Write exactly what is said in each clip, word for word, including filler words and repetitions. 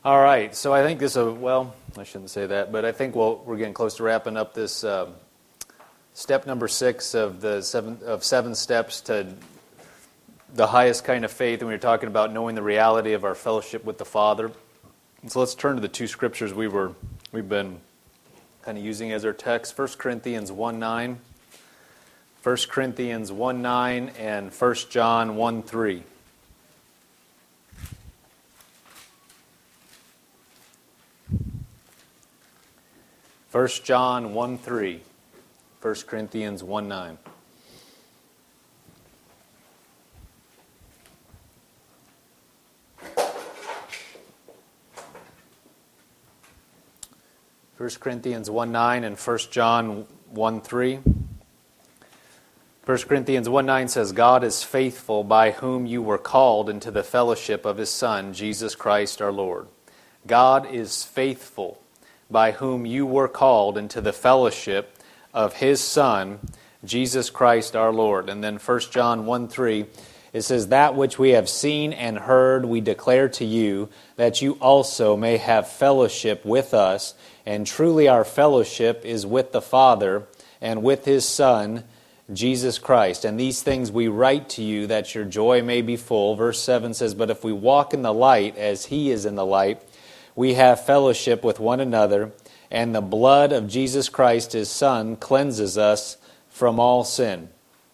All right, so I think this, uh, well, I shouldn't say that, but I think we'll, we're getting close to wrapping up this um, step number six of the seven of seven steps to the highest kind of faith, and we were talking about knowing the reality of our fellowship with the Father. And so let's turn to the two scriptures we were we've been kind of using as our text: First Corinthians one nine, First Corinthians one nine, and First John one three. First John one three, First Corinthians one nine. First Corinthians one nine and First John one three. First Corinthians one nine says, God is faithful, by whom you were called into the fellowship of His Son, Jesus Christ our Lord. God is faithful, by whom you were called into the fellowship of His Son, Jesus Christ our Lord. And then First John one three, it says, that which we have seen and heard we declare to you, that you also may have fellowship with us. And truly our fellowship is with the Father and with His Son, Jesus Christ. And these things we write to you, that your joy may be full. Verse seven says, but if we walk in the light as He is in the light, we have fellowship with one another, and the blood of Jesus Christ, His Son, cleanses us from all sin.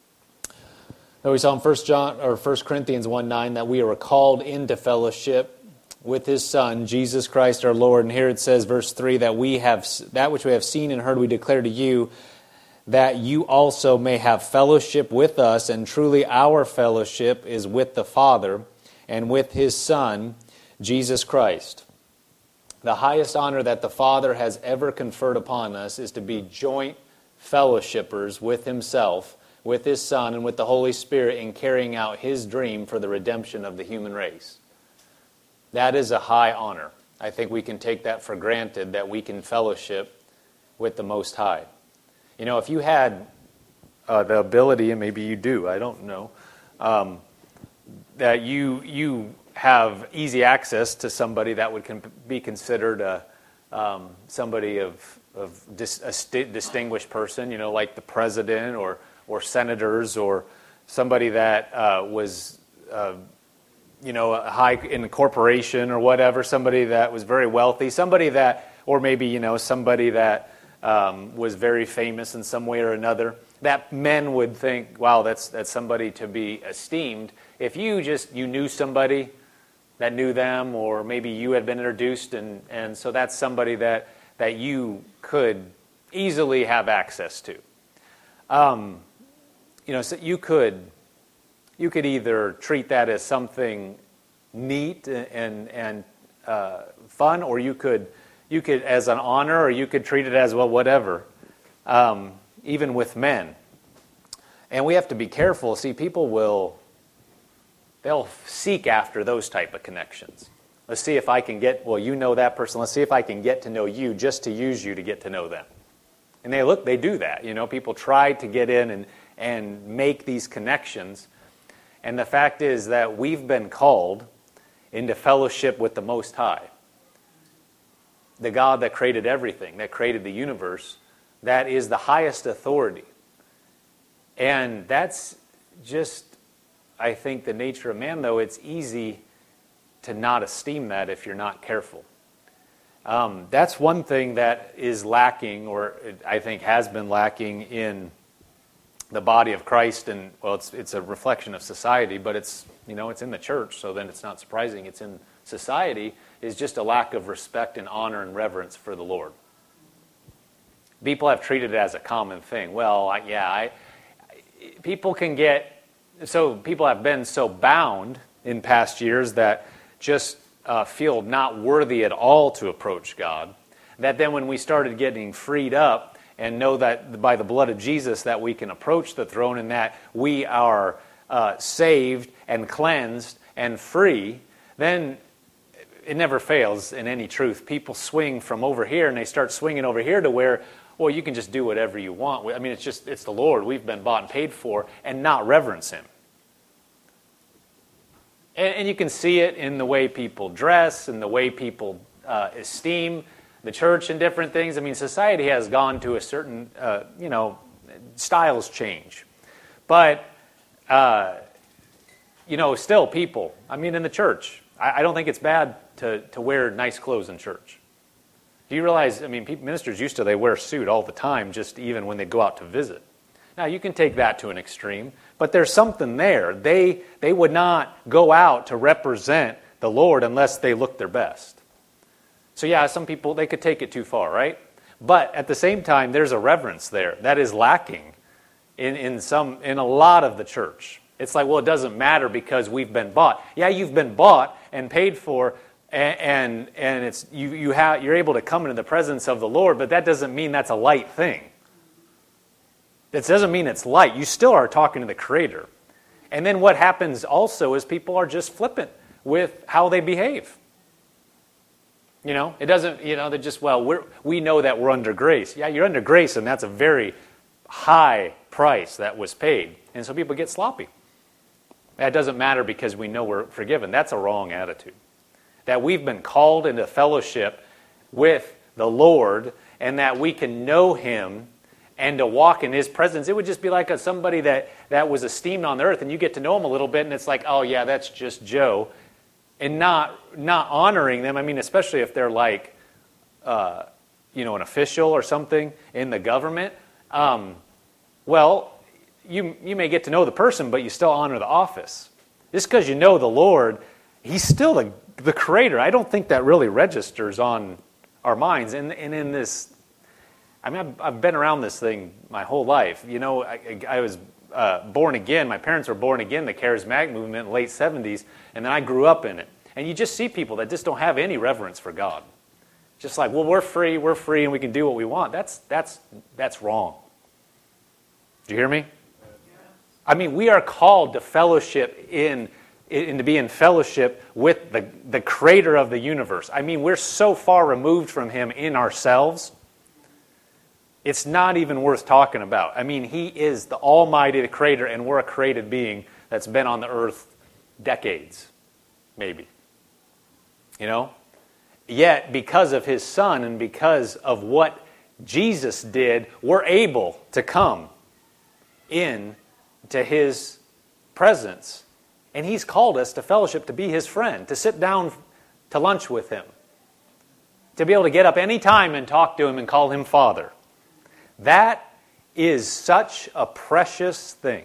Now we saw in First John or First Corinthians one nine that we are called into fellowship with His Son, Jesus Christ our Lord. And here it says, verse three, that we have that which we have seen and heard we declare to you, that you also may have fellowship with us. And truly our fellowship is with the Father and with His Son, Jesus Christ. The highest honor that the Father has ever conferred upon us is to be joint fellowshippers with Himself, with His Son, and with the Holy Spirit in carrying out His dream for the redemption of the human race. That is a high honor. I think we can take that for granted, that we can fellowship with the Most High. You know, if you had uh, the ability, and maybe you do, I don't know, um, that you you... have easy access to somebody that would con- be considered a, um, somebody of, of dis- a st- distinguished person, you know, like the president or or senators, or somebody that uh, was, uh, you know, a high in a corporation or whatever, somebody that was very wealthy, somebody that, or maybe, you know, somebody that um, was very famous in some way or another, that men would think, wow, that's that's somebody to be esteemed. If you just, you knew somebody that knew them, or maybe you had been introduced, and, and so that's somebody that, that you could easily have access to. Um, you know, so you could you could either treat that as something neat and and uh, fun, or you could you could as an honor, or you could treat it as, well, whatever. Um, even with men, and we have to be careful. See, people will. They'll seek after those type of connections. Let's see if I can get, well, you know that person. Let's see if I can get to know you just to use you to get to know them. And they look, they do that. You know, people try to get in and, and make these connections. And the fact is that we've been called into fellowship with the Most High. The God that created everything, that created the universe, that is the highest authority. And that's just, I think, the nature of man, though. It's easy to not esteem that if you're not careful. Um, that's one thing that is lacking, or I think has been lacking in the body of Christ. And, well, it's it's a reflection of society, but it's, you know, it's in the church, so then it's not surprising. It's in society, is just a lack of respect and honor and reverence for the Lord. People have treated it as a common thing. Well, I, yeah, I, people can get... So people have been so bound in past years that just uh, feel not worthy at all to approach God, that then when we started getting freed up and know that by the blood of Jesus that we can approach the throne, and that we are uh, saved and cleansed and free, then it never fails in any truth. People swing from over here and they start swinging over here to where, well, you can just do whatever you want. I mean, it's just, it's the Lord. We've been bought and paid for, and not reverence Him. And, and you can see it in the way people dress and the way people uh, esteem the church and different things. I mean, society has gone to a certain, uh, you know, styles change. But, uh, you know, still people, I mean, in the church, I, I don't think it's bad to, to wear nice clothes in church. Do you realize, I mean, people, ministers used to, they wear a suit all the time, just even when they go out to visit. Now, you can take that to an extreme, but there's something there. They, they would not go out to represent the Lord unless they looked their best. So yeah, some people, they could take it too far, right? But at the same time, there's a reverence there that is lacking in, in, some, in a lot of the church. It's like, well, it doesn't matter because we've been bought. Yeah, you've been bought and paid for, and and, and it's you you have you're able to come into the presence of the Lord, but that doesn't mean that's a light thing. It doesn't mean it's light. You still are talking to the Creator. And then what happens also is people are just flippant with how they behave. You know, it doesn't, you know, they're just, well, we're, we know that we're under grace. Yeah, you're under grace, and that's a very high price that was paid. And so people get sloppy. That doesn't matter because we know we're forgiven. That's a wrong attitude. That we've been called into fellowship with the Lord, and that we can know Him and to walk in His presence. It would just be like a, somebody that, that was esteemed on the earth, and you get to know him a little bit, and it's like, oh yeah, that's just Joe. And not not honoring them. I mean, especially if they're like, uh, you know, an official or something in the government. Um, well, you you may get to know the person, but you still honor the office. Just because you know the Lord, He's still the, the Creator. I don't think that really registers on our minds. And, and in this, I mean, I've, I've been around this thing my whole life. You know, I, I was uh, born again. My parents were born again, the charismatic movement in the late seventies, and then I grew up in it. And you just see people that just don't have any reverence for God. Just like, well, we're free, we're free, and we can do what we want. That's that's that's wrong. Do you hear me? I mean, we are called to fellowship in, in to be in fellowship with the, the Creator of the universe. I mean, we're so far removed from Him in ourselves, it's not even worth talking about. I mean, He is the Almighty, the Creator, and we're a created being that's been on the earth decades, maybe. You know? Yet, because of His Son and because of what Jesus did, we're able to come in to His presence. And He's called us to fellowship, to be His friend, to sit down to lunch with Him, to be able to get up any time and talk to Him and call Him Father. That is such a precious thing.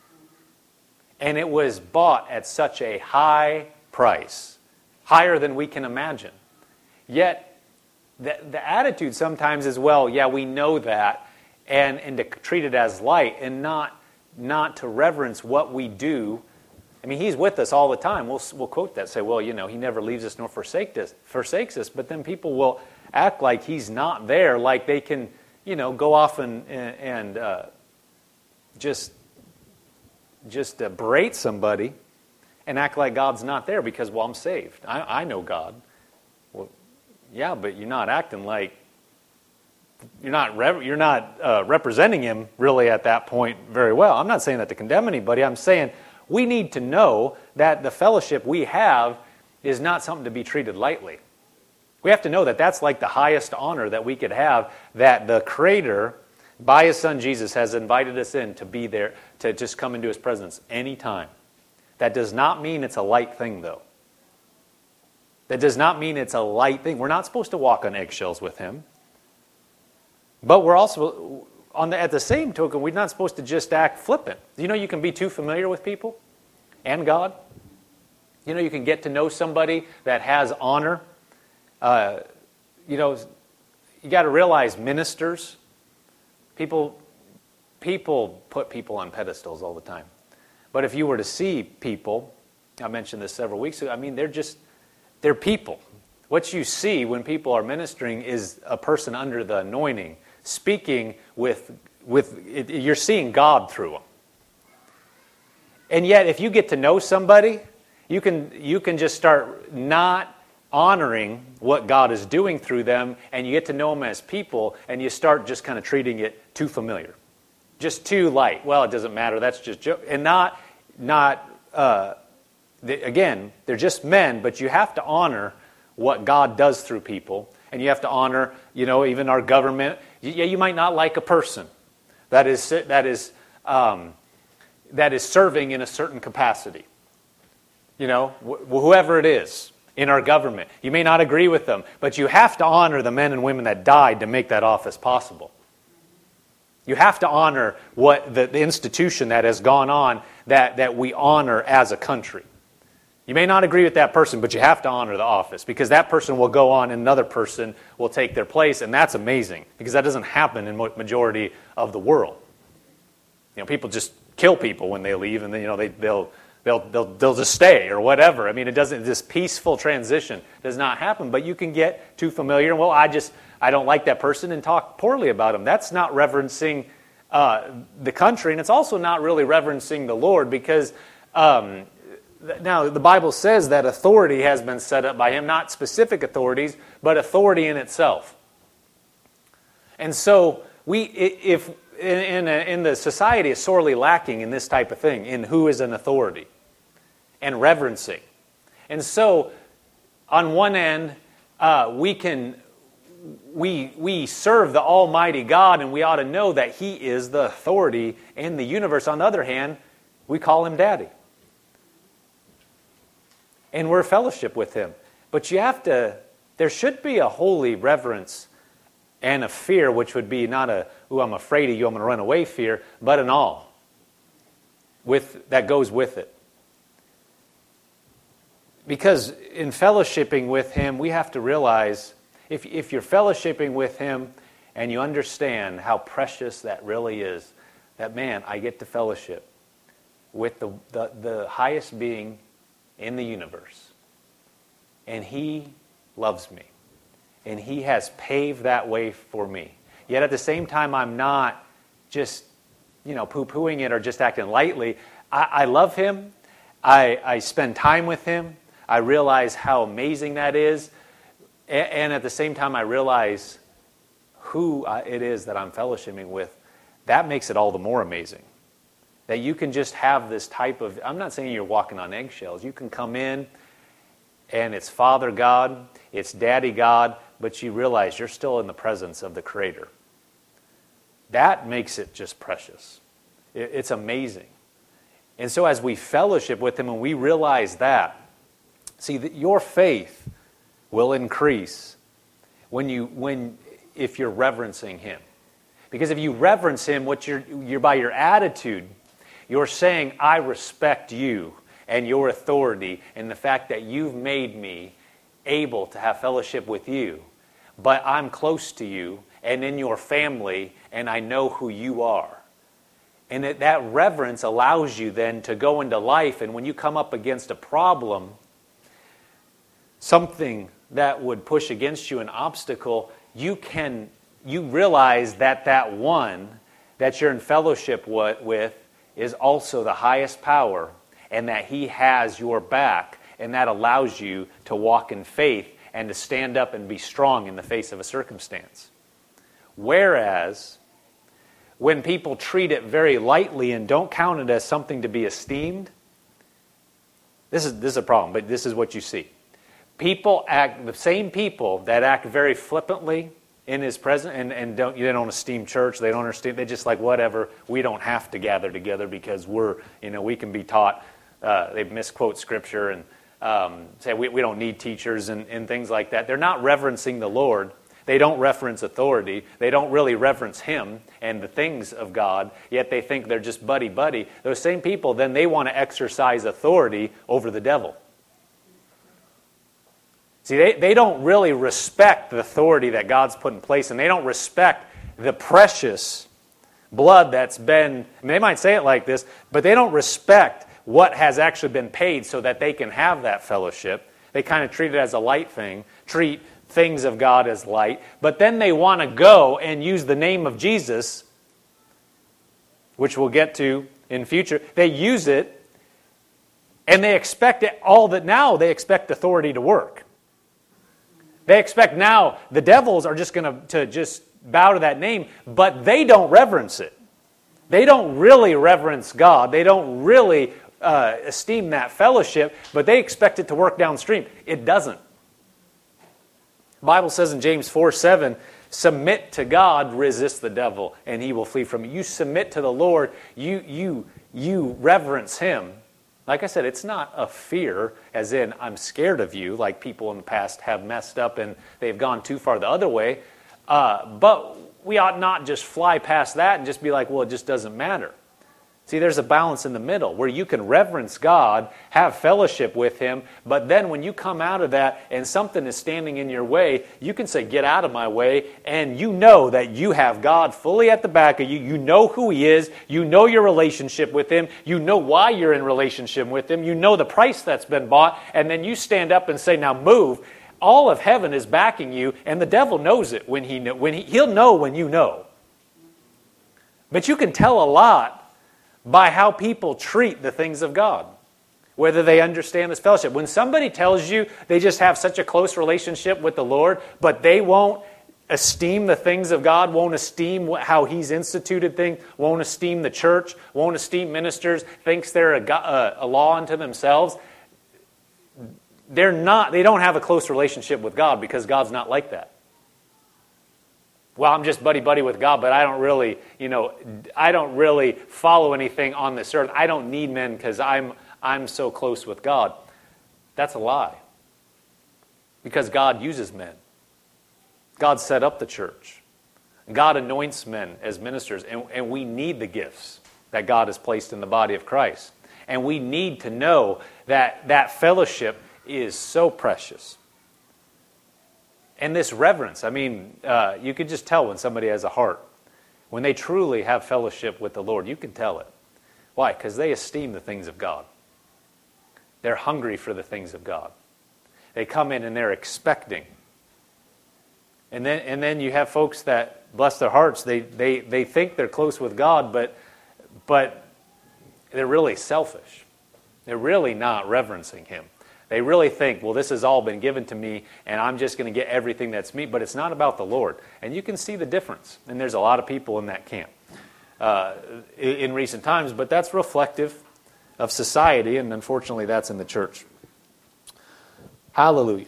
And it was bought at such a high price, higher than we can imagine. Yet, the, the attitude sometimes is, well, yeah, we know that, and, and to treat it as light and not not to reverence what we do. I mean, He's with us all the time. We'll we'll quote that, say, well, you know, He never leaves us nor forsakes us, forsakes us. But then people will act like He's not there, like they can, you know, go off and and, and uh, just just uh, berate somebody and act like God's not there because, well, I'm saved. I, I know God. Well, yeah, but you're not acting like. You're not re- you're not uh, representing Him really at that point very well. I'm not saying that to condemn anybody. I'm saying we need to know that the fellowship we have is not something to be treated lightly. We have to know that that's like the highest honor that we could have, that the Creator, by His Son Jesus, has invited us in to be there, to just come into His presence anytime. That does not mean it's a light thing, though. That does not mean it's a light thing. We're not supposed to walk on eggshells with Him. But we're also, on the, at the same token, we're not supposed to just act flippant. You know, you can be too familiar with people and God. You know, you can get to know somebody that has honor. Uh, you know, you got to realize ministers, people, people put people on pedestals all the time. But if you were to see people, I mentioned this several weeks ago, I mean, they're just, they're people. What you see when people are ministering is a person under the anointing, speaking with, with it, you're seeing God through them. And yet, if you get to know somebody, you can you can just start not honoring what God is doing through them, and you get to know them as people, and you start just kind of treating it too familiar, just too light. Well, it doesn't matter. That's just joke, and not not uh, They, again, they're just men, but you have to honor what God does through people, and you have to honor, you know, even our government. Yeah, you might not like a person that is that is um, that is serving in a certain capacity. You know, wh- whoever it is in our government, you may not agree with them, but you have to honor the men and women that died to make that office possible. You have to honor what the, the institution that has gone on that, that we honor as a country. You may not agree with that person, but you have to honor the office, because that person will go on and another person will take their place, and that's amazing, because that doesn't happen in majority of the world. You know, people just kill people when they leave, and then, you know, they, they'll they'll they'll they'll just stay or whatever. I mean, it doesn't. This peaceful transition does not happen. But you can get too familiar. Well, I just I don't like that person and talk poorly about them. That's not reverencing uh, the country, and it's also not really reverencing the Lord, because. Um, Now, the Bible says that authority has been set up by Him, not specific authorities, but authority in itself. And so, we, if in, in, in the society is sorely lacking in this type of thing, in who is an authority, and reverencing. And so, on one end, uh, we can we we serve the Almighty God, and we ought to know that He is the authority in the universe. On the other hand, we call Him Daddy. And we're fellowship with Him. But you have to, there should be a holy reverence and a fear, which would be not a, ooh, I'm afraid of you, I'm going to run away fear, but an awe with, that goes with it. Because in fellowshipping with Him, we have to realize, if, if you're fellowshipping with Him and you understand how precious that really is, that, man, I get to fellowship with the, the, the highest being in the universe. And He loves me. And He has paved that way for me. Yet at the same time, I'm not just, you know, poo-pooing it or just acting lightly. I, I love Him. I, I spend time with Him. I realize how amazing that is. And, and at the same time, I realize who it is that I'm fellowshipping with. That makes it all the more amazing. That you can just have this type of, I'm not saying you're walking on eggshells. You can come in and it's Father God, it's Daddy God, but you realize you're still in the presence of the Creator. That makes it just precious. It's amazing. And so as we fellowship with Him and we realize that, see, that your faith will increase when you, when, if you're reverencing Him. Because if you reverence Him, what you're, you're by your attitude, you're saying, I respect you and your authority and the fact that you've made me able to have fellowship with you. But I'm close to you and in your family, and I know who you are. And that, that reverence allows you then to go into life, and when you come up against a problem, something that would push against you, an obstacle, you can you realize that that one that you're in fellowship with is also the highest power, and that He has your back, and that allows you to walk in faith and to stand up and be strong in the face of a circumstance. Whereas, when people treat it very lightly and don't count it as something to be esteemed, this is, this is a problem, but this is what you see. People act, the same people that act very flippantly in His presence, and, and don't, they don't esteem church, they don't understand, they just like, whatever, we don't have to gather together because we're, you know, we can be taught, uh, they misquote Scripture and um, say we, we don't need teachers and, and things like that. They're not reverencing the Lord. They don't reverence authority. They don't really reverence Him and the things of God, yet they think they're just buddy-buddy. Those same people, then they want to exercise authority over the devil. See, they, they don't really respect the authority that God's put in place, and they don't respect the precious blood that's been, and they might say it like this, but they don't respect what has actually been paid so that they can have that fellowship. They kind of treat it as a light thing, treat things of God as light, but then they want to go and use the name of Jesus, which we'll get to in future. They use it, and they expect it all that now they expect authority to work. They expect now the devils are just going to, to just bow to that name, but they don't reverence it. They don't really reverence God. They don't really uh, esteem that fellowship, but they expect it to work downstream. It doesn't. The Bible says in James four seven, submit to God, resist the devil, and he will flee from you. You submit to the Lord, you, you, you reverence him. Like I said, it's not a fear, as in I'm scared of you, like people in the past have messed up and they've gone too far the other way. Uh, but we ought not just fly past that and just be like, well, it just doesn't matter. See, there's a balance in the middle where you can reverence God, have fellowship with him, but then when you come out of that and something is standing in your way, you can say, get out of my way, and you know that you have God fully at the back of you. You know who he is. You know your relationship with him. You know why you're in relationship with him. You know the price that's been bought, and then you stand up and say, now move. All of heaven is backing you, and the devil knows it when he know, when he, he'll know when you know. But you can tell a lot by how people treat the things of God, whether they understand this fellowship. When somebody tells you they just have such a close relationship with the Lord, but they won't esteem the things of God, won't esteem how he's instituted things, won't esteem the church, won't esteem ministers, thinks they're a, a, a law unto themselves, they're not, they don't have a close relationship with God, because God's not like that. Well, I'm just buddy-buddy with God, but I don't really, you know, I don't really follow anything on this earth. I don't need men because I'm, I'm so close with God. That's a lie. Because God uses men. God set up the church. God anoints men as ministers, and, and we need the gifts that God has placed in the body of Christ. And we need to know that that fellowship is so precious. And this reverence, I mean, uh, you could just tell when somebody has a heart. When they truly have fellowship with the Lord, you can tell it. Why? Because they esteem the things of God. They're hungry for the things of God. They come in and they're expecting. And then and then you have folks that, bless their hearts, they, they, they think they're close with God, but, but they're really selfish. They're really not reverencing him. They really think, well, this has all been given to me, and I'm just going to get everything that's me. But it's not about the Lord. And you can see the difference. And there's a lot of people in that camp uh, in recent times. But that's reflective of society, and unfortunately that's in the church. Hallelujah.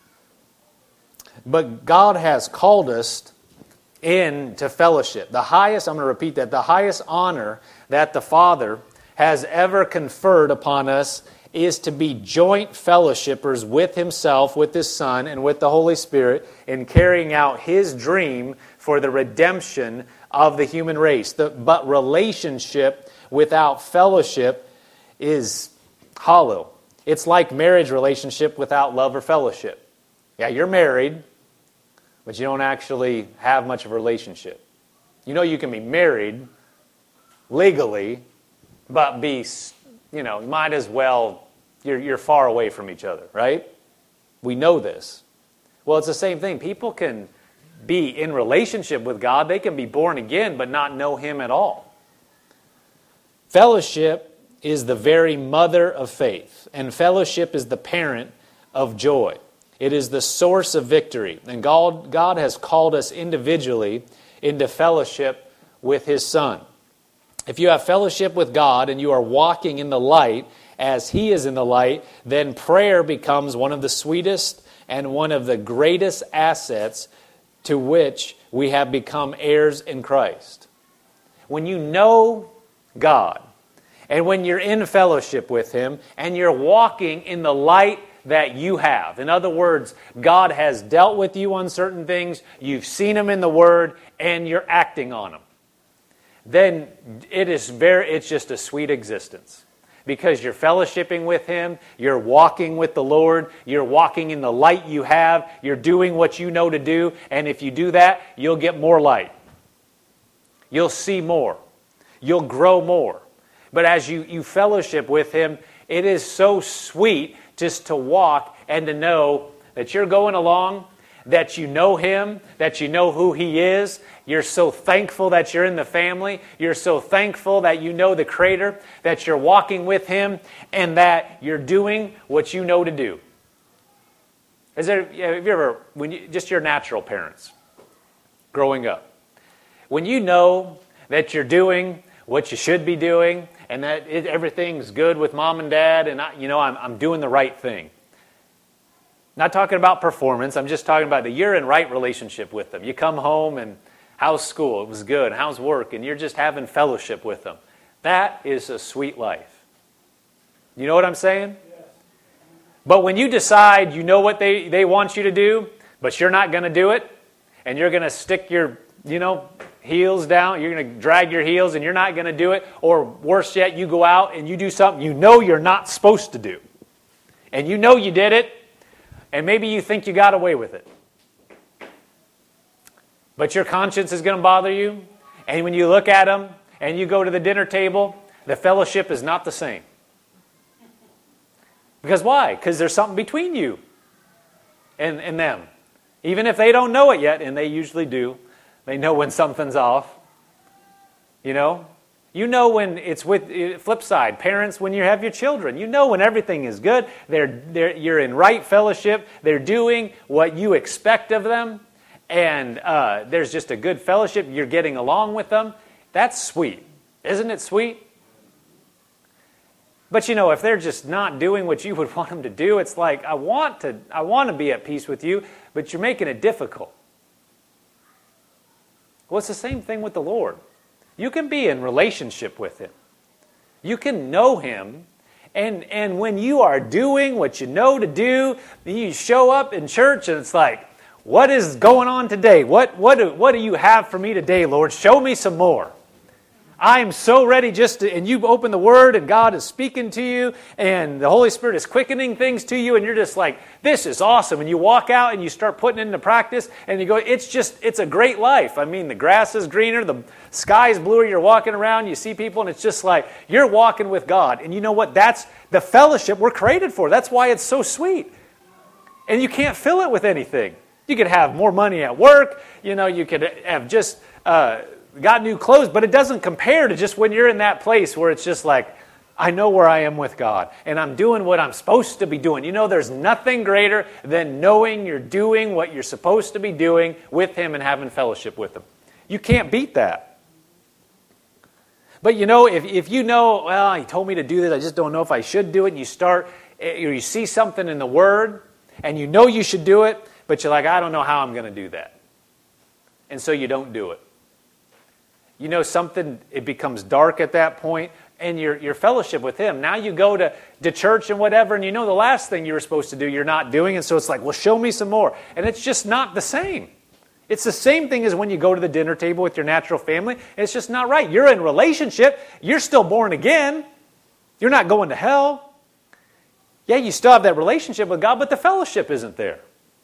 But God has called us into fellowship. The highest, I'm going to repeat that, the highest honor that the Father has ever conferred upon us is to be joint fellowshippers with himself, with his Son, and with the Holy Spirit in carrying out his dream for the redemption of the human race. The, but relationship without fellowship is hollow. It's like marriage relationship without love or fellowship. Yeah, you're married, but you don't actually have much of a relationship. You know you can be married legally, but be, you know, you might as well, you're, you're far away from each other, right? We know this. Well, it's the same thing. People can be in relationship with God. They can be born again, but not know him at all. Fellowship is the very mother of faith, and fellowship is the parent of joy. It is the source of victory, and God, God has called us individually into fellowship with his Son. If you have fellowship with God and you are walking in the light as he is in the light, then prayer becomes one of the sweetest and one of the greatest assets to which we have become heirs in Christ. When you know God, and when you're in fellowship with him, and you're walking in the light that you have. In other words, God has dealt with you on certain things, you've seen him in the Word, and you're acting on them. Then it is very, it's just a sweet existence. Because you're fellowshipping with him, you're walking with the Lord, you're walking in the light you have, you're doing what you know to do, and if you do that, you'll get more light. You'll see more. You'll grow more. But as you, you fellowship with him, it is so sweet just to walk and to know that you're going along, that you know him, that you know who he is. You're so thankful that you're in the family. You're so thankful that you know the Creator, that you're walking with him, and that you're doing what you know to do. Is there, have you ever, when you, just your natural parents, growing up, when you know that you're doing what you should be doing, and that it, everything's good with mom and dad, and I, you know, I'm, I'm doing the right thing. Not talking about performance. I'm just talking about that you're in right relationship with them. You come home and how's school? It was good. How's work? And you're just having fellowship with them. That is a sweet life. You know what I'm saying? Yes. But when you decide you know what they, they want you to do, but you're not going to do it, and you're going to stick your, you know, heels down, you're going to drag your heels and you're not going to do it, or worse yet, you go out and you do something you know you're not supposed to do. And you know you did it, and maybe you think you got away with it. But your conscience is going to bother you, and when you look at them and you go to the dinner table, the fellowship is not the same. Because why? Because there's something between you and, and them. Even if they don't know it yet, and they usually do. They know when something's off. You know? You know when it's with, flip side, parents, when you have your children. You know when everything is good. They're, they're, you're in right fellowship. They're doing what you expect of them. And uh, there's just a good fellowship. You're getting along with them. That's sweet. Isn't it sweet? But you know, if they're just not doing what you would want them to do, it's like, I want to, I want to be at peace with you, but you're making it difficult. Well, it's the same thing with the Lord. You can be in relationship with Him. You can know Him, and, and when you are doing what you know to do, you show up in church and it's like, what is going on today? What, what, do, what do you have for me today, Lord? Show me some more. I am so ready just to, and you open the Word and God is speaking to you and the Holy Spirit is quickening things to you and you're just like, this is awesome. And you walk out and you start putting it into practice and you go, it's just, it's a great life. I mean, the grass is greener, the sky is bluer, you're walking around, you see people and it's just like, you're walking with God. And you know what? That's the fellowship we're created for. That's why it's so sweet. And you can't fill it with anything. You could have more money at work, you know, you could have just... Uh, got new clothes, but it doesn't compare to just when you're in that place where it's just like, I know where I am with God, and I'm doing what I'm supposed to be doing. You know, there's nothing greater than knowing you're doing what you're supposed to be doing with Him and having fellowship with Him. You can't beat that. But you know, if, if you know, well, He told me to do this, I just don't know if I should do it, and you start, or you see something in the Word, and you know you should do it, but you're like, I don't know how I'm going to do that. And so you don't do it. You know something, it becomes dark at that point, and your, your fellowship with Him. Now you go to, to church and whatever, and you know the last thing you were supposed to do, you're not doing, and so it's like, well, show me some more. And it's just not the same. It's the same thing as when you go to the dinner table with your natural family. It's just not right. You're in relationship. You're still born again. You're not going to hell. Yeah, you still have that relationship with God, but the fellowship isn't there.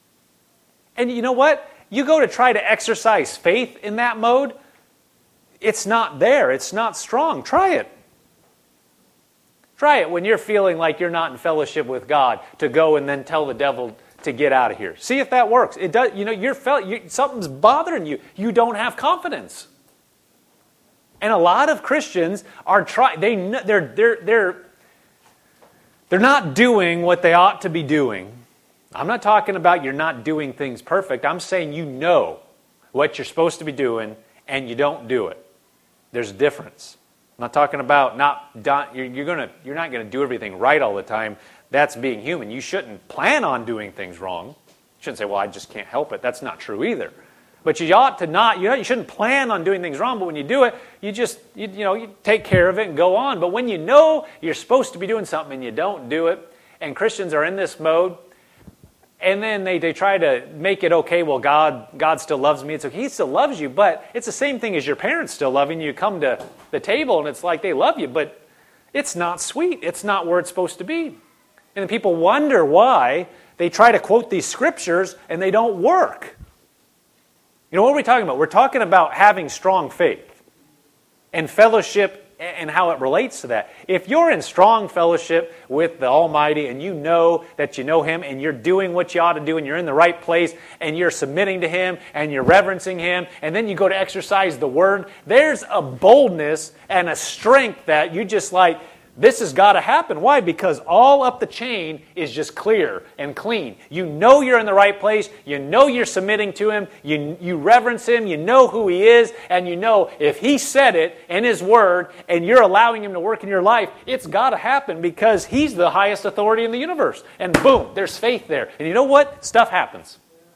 And you know what? You go to try to exercise faith in that mode, it's not there. It's not strong. Try it. Try it when you're feeling like you're not in fellowship with God to go and then tell the devil to get out of here. See if that works. It does. You know, you're fel- you, something's bothering you. You don't have confidence. And a lot of Christians are trying. They they're they're they're they're not doing what they ought to be doing. I'm not talking about you're not doing things perfect. I'm saying you know what you're supposed to be doing and you don't do it. There's a difference. I'm not talking about not you're, you're gonna you're not gonna do everything right all the time. That's being human. You shouldn't plan on doing things wrong. You shouldn't say, "Well, I just can't help it." That's not true either. But you ought to not. You know, you shouldn't plan on doing things wrong. But when you do it, you just you, you know you take care of it and go on. But when you know you're supposed to be doing something and you don't do it, and Christians are in this mode. And then they, they try to make it okay, well, God God still loves me. It's okay, He still loves you, but it's the same thing as your parents still loving you. You come to the table and it's like they love you, but it's not sweet. It's not where it's supposed to be. And then people wonder why they try to quote these scriptures and they don't work. You know, what are we talking about? We're talking about having strong faith and fellowship and how it relates to that. If you're in strong fellowship with the Almighty and you know that you know Him and you're doing what you ought to do and you're in the right place and you're submitting to Him and you're reverencing Him and then you go to exercise the Word, there's a boldness and a strength that you just like, This has got to happen. Why? Because all up the chain is just clear and clean. You know you're in the right place. You know you're submitting to Him. You, you reverence Him. You know who He is. And you know if He said it in His Word and you're allowing Him to work in your life, it's got to happen because He's the highest authority in the universe. And boom, there's faith there. And you know what? Stuff happens.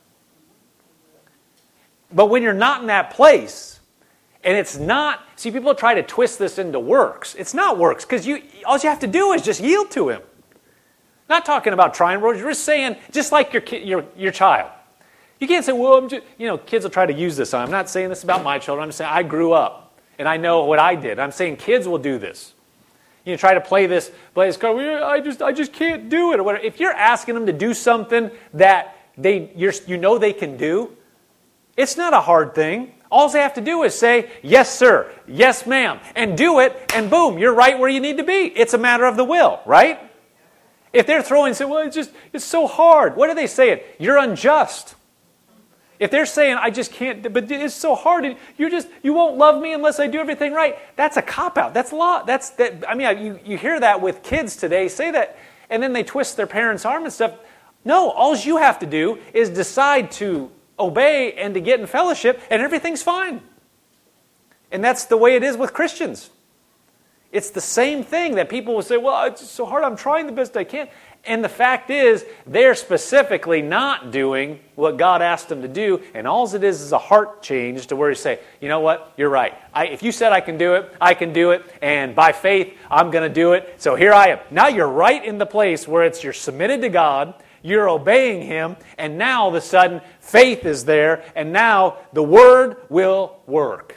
But when you're not in that place, and it's not, see, people try to twist this into works. It's not works, because you all you have to do is just yield to Him. Not talking about trying roads. You're just saying, just like your ki- your your child. You can't say, well, I'm just, you know, kids will try to use this. I'm not saying this about my children. I'm saying I grew up, and I know what I did. I'm saying kids will do this. You know, try to play this, play this card. Well, I just, I just can't do it, or whatever. If you're asking them to do something that they, you're, you know, they can do, it's not a hard thing. All they have to do is say, yes, sir, yes, ma'am, and do it, and boom, you're right where you need to be. It's a matter of the will, right? If they're throwing and say, well, it's just, it's so hard. What are they saying? You're unjust. If they're saying, I just can't, but it's so hard, and you just, you won't love me unless I do everything right. That's a cop-out. That's law. That's, that. I mean, you, you hear that with kids today, say that, and then they twist their parents' arm and stuff. No, all you have to do is decide to obey and to get in fellowship, and everything's fine. And that's the way it is with Christians. It's the same thing that people will say, well, it's so hard, I'm trying the best I can. And the fact is, they're specifically not doing what God asked them to do, and all it is is a heart change to where you say, you know what, you're right. I, if you said I can do it, I can do it, and by faith, I'm going to do it, so here I am. Now you're right in the place where it's you're submitted to God, you're obeying Him, and now all of a sudden, faith is there, and now the Word will work.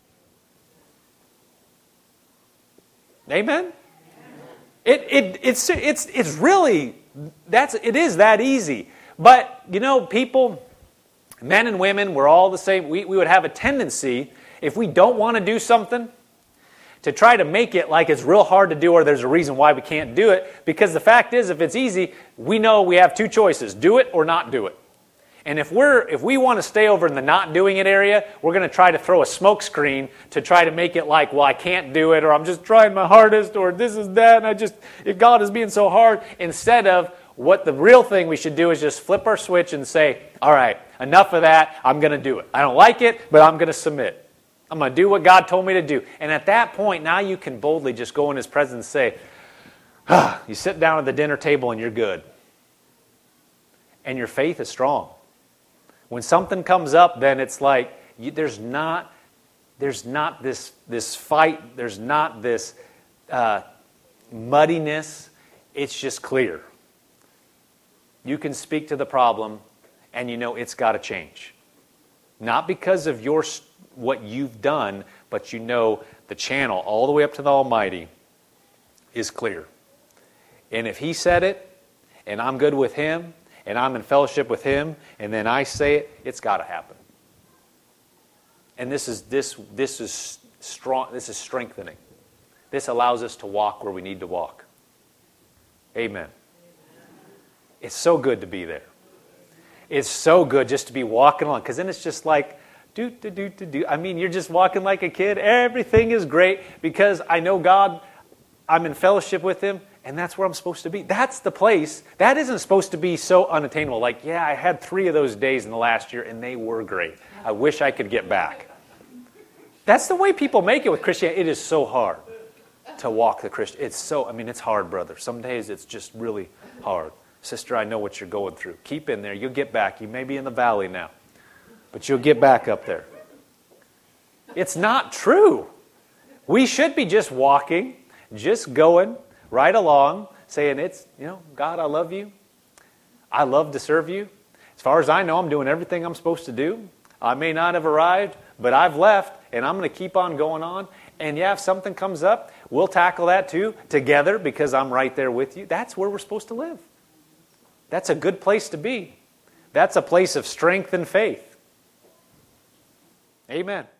Amen? It, it, it's, it's, it's really, that's, it is that easy. But, you know, people, men and women, we're all the same. We, we would have a tendency, if we don't want to do something, to try to make it like it's real hard to do or there's a reason why we can't do it. Because the fact is, if it's easy, we know we have two choices. Do it or not do it. And if we're if we want to stay over in the not doing it area, we're going to try to throw a smoke screen to try to make it like, well, I can't do it, or I'm just trying my hardest, or this is that, and I just, if God is being so hard, instead of what the real thing we should do is just flip our switch and say, all right, enough of that, I'm going to do it. I don't like it, but I'm going to submit. I'm going to do what God told me to do. And at that point, now you can boldly just go in His presence and say, ah, you sit down at the dinner table and you're good. And your faith is strong. When something comes up, then it's like, you, there's not there's not this, this fight, there's not this uh, muddiness. It's just clear. You can speak to the problem, and you know it's got to change. Not because of your what you've done, but you know the channel all the way up to the Almighty is clear. And if He said it, and I'm good with Him, and I'm in fellowship with Him, and then I say it, it's got to happen. And this is this this is strong. This is strengthening. This allows us to walk where we need to walk. Amen. It's so good to be there. It's so good just to be walking along, because then it's just like, do do do do do. I mean, you're just walking like a kid. Everything is great because I know God. I'm in fellowship with Him. And that's where I'm supposed to be. That's the place. That isn't supposed to be so unattainable. Like, yeah, I had three of those days in the last year, and they were great. I wish I could get back. That's the way people make it with Christianity. It is so hard to walk the Christian. It's so, I mean, it's hard, brother. Some days it's just really hard. Sister, I know what you're going through. Keep in there. You'll get back. You may be in the valley now, but you'll get back up there. It's not true. We should be just walking, just going right along, saying, it's, you know, God, I love you. I love to serve you. As far as I know, I'm doing everything I'm supposed to do. I may not have arrived, but I've left, and I'm going to keep on going on. And yeah, if something comes up, we'll tackle that too, together, because I'm right there with you. That's where we're supposed to live. That's a good place to be. That's a place of strength and faith. Amen.